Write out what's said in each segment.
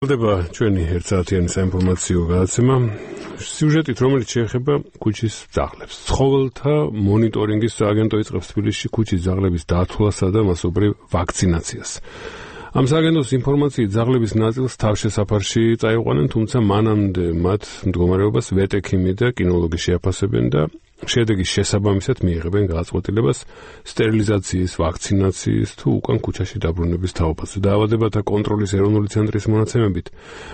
დება ჩვენი ერთსაათიანი საინფორმაციო გადაცემა სიუჟეტით, რომელიც შეეხება ქუჩის ძაღლებს. ცხოველთა მონიტორინგის სააგენტო იწყებს თბილისში ქუჩის ძაღლების დაცვასა და მასობრივ ვაქცინაციას. ამ სააგენტოს ინფორმაციით ძაღლების ნაწილს თავშესაფარში წაიყვანენ, თუმცა მანამდე მათ მდგომარეობას ვეტექიმი და კინოლოგი შეაფასებენ და შედეგის შესაბამისად მიიღებენ გადაწყვეტილებას სტერილიზაციის, ვაქცინაციის თუ უკან ქუჩაში დაბრუნების თაობაზე. დაავადებათა კონტროლის ეროვნული ცენტრის მონაცემებით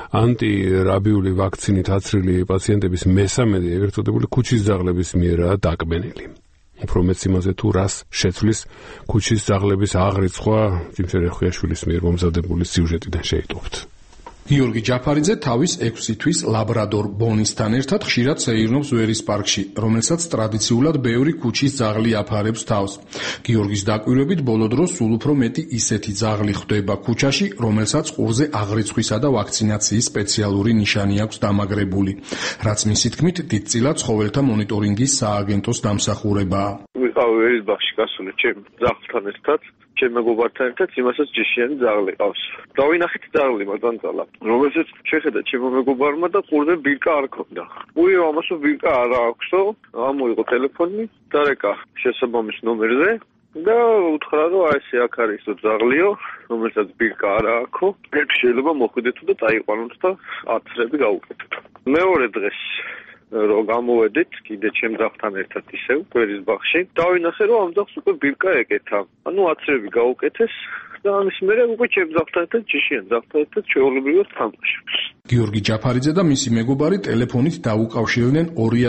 ანტირაბიული ვაქცინით აცრილი პაციენტების მესამედი ეგრეთ წოდებული ქუჩის ძაღლების მიერაა დაკბენილი. უფრო მეც იმაზე თუ რას შეცვლის ქუჩის ძაღლების აღრიცხვა ძიმშერე ხვიაშვილის მიერ მომზადებული სიუჟეტიდან შეიტყობთ. გიორგი ჯაფარიძე თავის 6 თვის ლაბრადორ ბონისთან ერთად ხშირად სეირნობს ვერის პარკში, რომელსაც ტრადიციულად ბევრი ქუჩის ძაღლი აფარებს თავს. გიორგის დაკვირვებით ბოლო დროს სულ უფრო მეტი ისეთი ძაღლი ხვდება ქუჩაში, რომელსაც ყურზე აღრიცხვისა და ვაქცინაციის სპეციალური ნიშანი აქვს დამაგრებული, რაც მისი თქმით დიდწილად ცხოველთა მონიტორინგის სააგენტოს დამსახურებაა. ვიყავ ვერის ბაღში გასული ჩემ ძაღლთან ერთად, ჩემ მეგობართან ერთად, იმასაც ჯიშიანი ძაღლი ყავს. დავინახეთ ძაღლი მაგანძალა, რომელსაც შეხედა ჩემო მეგობარმა და ყურზე ბირკა არ ქონდა. უიო, ამასო ბირკა არ აქვსო, ამოიღო ტელეფონი, დარეკა შესაბამის ნომერზე და უთხრა, რომ აი ესე აქ არის ძაღლიო, რომელსაც ბირკა არ აქვს, ერთ შეიძლება მოხვიდეთ და წაიყვანოთ და აცრები გაუკეთოთ. მეორე დღეს რომ გამოვედით კიდე ჩემ ძაღლთან ერთად ისევ ვერის ბაღში, დავინახე რომ ამ ძაღლს უკვე ბირკა ეკეთა. ანუ აცრები გაუკეთეს და ამის მერე უკვე ჩემ ძაღლთან ერთად ჯიშიან ძაღლთან ერთად შეულებრივად თამაშობს. გიორგი ჯაფარიძე და მისი მეგობარი ტელეფონით დაუკავშირდნენ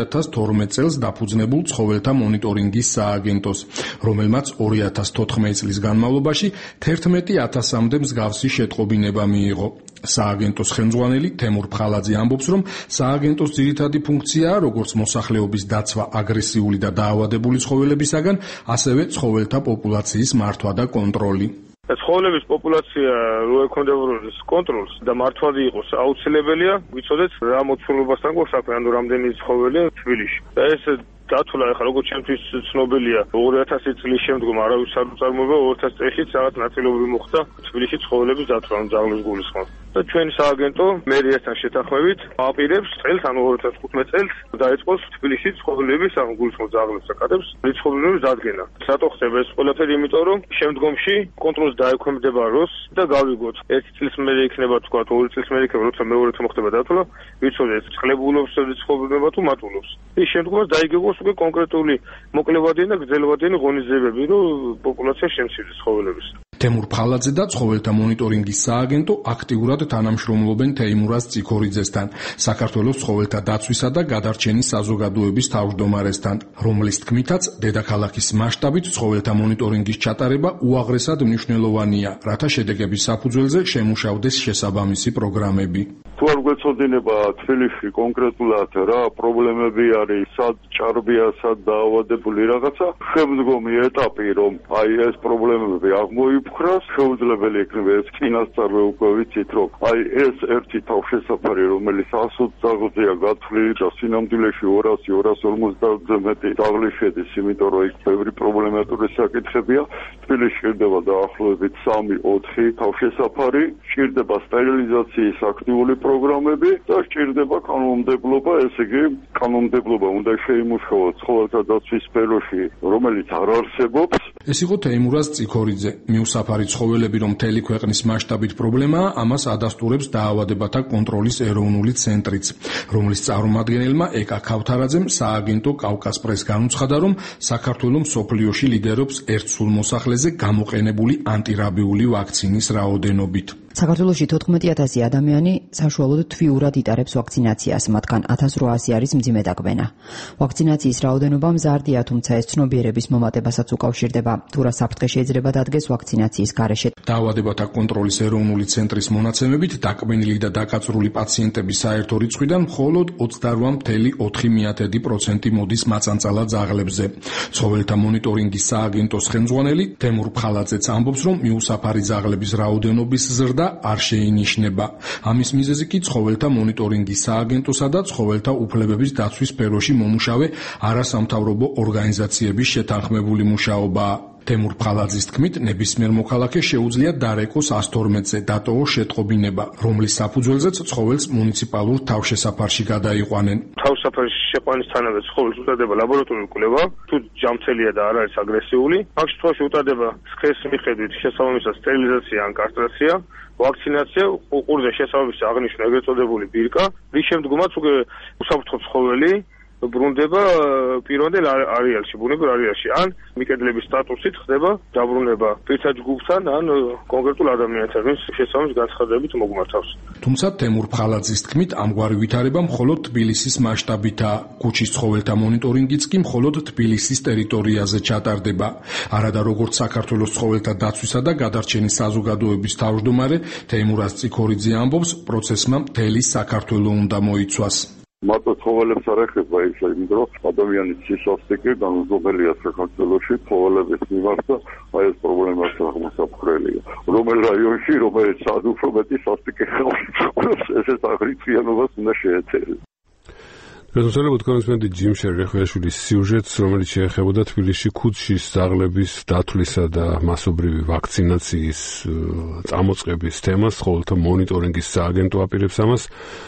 2012 წელს დაფუძნებულ ცხოველთა მონიტორინგის სააგენტოს, რომელმაც 2014 წლის განმავლობაში 11,000-მდე მსგავსი შეტყობინება მიიღო. სააგენტოს ხელმძღვანელი თემურ ფხალაძე ამბობს, რომ სააგენტოს ძირითადი ფუნქციაა როგორც მოსახლეობის დაცვა აგრესიული და დაავადებული ცხოველებისაგან, ასევე ცხოველთა პოპულაციის მართვა და კონტროლი. ცხოველების პოპულაცია რო ეკონტროლოს კონტროლს და მართვადი იყოს აუცილებელია, ვიცოდეთ რა მოცულობასთან გვაქვს საქმე, ანუ რამდენი ცხოველია თბილისში. და ეს დათვლა ახლა როგორც ჩემთვის ცნობილია 2000 წლის შემდგომ არავის არ უწარმოება 2000 წელს რაღაც ნაწილობრივ მოხდა თბილისში ცხოველების დათვლა ძაღლის გულისხმობს. და ჩვენი სააგენტო მერიასთან შეთანხმებით აპირებს წელს, ანუ 2015 წელს დაიწყოს თბილისში ცხოველების გულისხმობს ძაღლებს და კატებს რიცხოვნების დადგენა. რატო ხდება ეს ყველაფერი? იმიტომ რომ შემდგომში კონტროლს დაექვემდებარა როს და გავიგოთ 1 წლის მერე იქნება თქვა 2 წლის მერე იქნება როცა მეორედ მოხდება დათვლა, ვიცოდეთ წყლებულობს რიცხოვნება თუ მატულობს. ის შემდგომაც დაიგეგმოს უკვე კონკრეტული მოკლევადიანი და გრძელვადიანი ღონისძიებები, რომ პოპულაცია შემცირდეს ცხოველების. თემურ ფხალაძე და ცხოველთა მონიტორინგის სააგენტო აქტიურად თანამშრომლობენ თეიმურაზ წიქორიძესთან, საქართველოს ცხოველთა დაცვისა და გადარჩენის საზოგადოების თავმჯდომარესთან, რომლის თქმითაც დედაქალაქის მასშტაბით ცხოველთა მონიტორინგის ჩატარება უაღრესად მნიშვნელოვანია, რათა შედეგების საფუძველზე შემუშავდეს შესაბამისი პროგრამები. თუ არ გვეცოდინება თბილისში კონკრეტულად რა პრობლემები არის, სად ჭარბია, სად დაავადებული რაღაცა, შემდგომი ეტაპი რომ აი ეს პრობლემები აღმოიფხვრას, შეუძლებელი იქნება ეს წინასწარ უკვე ვიცით რომ აი ეს ერთი თავშესაფარი რომელიც 120 ძაღლზეა გათვლილი და სინამდვილეში 200-250-ზე მეტი ძაღლი შედის, იმიტომ რომ იქ ბევრი პრობლემატური საკითხებია. თბილისში შევდება დაახლოებით 3-4 თავშესაფარი, სჭირდება სტერილიზაციის აქტიური პროგრამები და სჭირდება კანონმდებლობა, ესე იგი კანონმდებლობა უნდა შეიმუშაოს ცხოველთა დაცვის სფეროში, რომელიც არ არსებობს. ეს იყო თეიმურაზ წიქორიძე. მიუსაფარი ცხოველები რომ მთელი ქვეყნის მასშტაბით პრობლემაა, ამას ადასტურებს დაავადებათა კონტროლის ეროვნული ცენტრიც, რომლის წარმომადგენელმა ეკა ქავთარაძემ სააგენტო კავკასპრეს განუცხადა, რომ საქართველოს მსოფლიოში ლიდერობს ერთ სულ მოსახლეზე გამოყენებული ანტირაბიული ვაქცინის რაოდენობით. საქართველოში 14,000 ადამიანი საშუალოდ თვიურად იტარებს ვაქცინაციას, მათგან 1800 არის მძიმე დაკბენა. ვაქცინაციის რაოდენობა მზარდია, თუმცა ეს ცნობიერების მომატებასაც უკავშირდება, თუ რა საფრთხე შეიძლება დადგეს ვაქცინაციის გარეშე. დაავადებათა კონტროლის ეროვნული ცენტრის მონაცემებით დაკბენილი და დაკაწრული პაციენტების საერთო რიცხვიდან მხოლოდ 28,4% მოდის მაწანწალა ძაღლებზე. ცხოველთა მონიტორინგის სააგენტოს ხელმძღვანელი თემურ ფხალაძეც ამბობს, რომ მიუსაფარი ძაღლების რაოდენობის ზრდა არ შეინიშნება. ამის მიზეზი კი ცხოველთა მონიტორინგის სააგენტოსა და ცხოველთა უფლებების დაცვის სფეროში მომუშავე არასამთავრობო ორგანიზაციების შეთანხმებული მუშაობაა. თემურ ფხალაძის თქმით, ნებისმიერ მოქალაქეს შეუძლია დარეკოს 112-ზე დატოვოს შეტყობინება, რომლის საფუძველზეც ცხოველს მუნიციპალურ თავშესაფარში გადაიყვანენ. თავშესაფარში შეყვანისთანავე ცხოველს უტარდება ლაბორატორიული კვლევა, თუ ჯამთელია და არ არის აგრესიული. მაგ შემთხვევაში უტარდება სქესის მიხედვით შესაბამისად სტერილიზაცია ან კასტრაცია, ვაქცინაცია, უყურზე შესაბამისი აღნიშვნა, ეგრეთ წოდებული ბირკა, რის შემდგომაც უკვე უსაფრთხო ცხოველი ბრუნდება პირვანდელ არეალში, ბუნებრივ არეალში, ან მიკედლების სტატუსით ხდება დაბრუნება პირთა ჯგუფთან, ან კონკრეტულ ადამიანთან, ვის შესაბამის განცხადებით მოგმართავს. თუმცა თემურ ფხალაძის თქმით, ამგვარი ვითარება მხოლოდ თბილისის მასშტაბითაა. ქუჩის ცხოველთა მონიტორინგიც კი მხოლოდ თბილისის ტერიტორიაზე ჩატარდება. არადა როგორც საქართველოს ცხოველთა დაცვისა და გადარჩენის საზოგადოების თავმჯდომარე თეიმურაზ წიქორიძე ამბობს, პროცესმა მთელი საქართველო უნდა მოიცვას. მარტო ცხოველებს არ ეხება ის, იმიტომ რომ ადამიანის სისასტიკე განუზომელია საქართველოში ცხოველების მიმართ და აი ეს პრობლემას აღმოსაფხრელია. რომელ რაიონში, რომელიც უფრო მეტი სასტიკე ხელს ესეც აგრეთვიანობას უნდა შეეცეროს. რეზოლუცია კონსმენდი ჯიმ შერეხეაშვილის სიუჟეტს, რომელიც შეეხებოდა თბილისში ქუჩის ძაღლების დათვლისა და მასობრივი ვაქცინაციის წამოწყების თემას, ცხოველთა მონიტორინგის სააგენტო აპირებს ამას.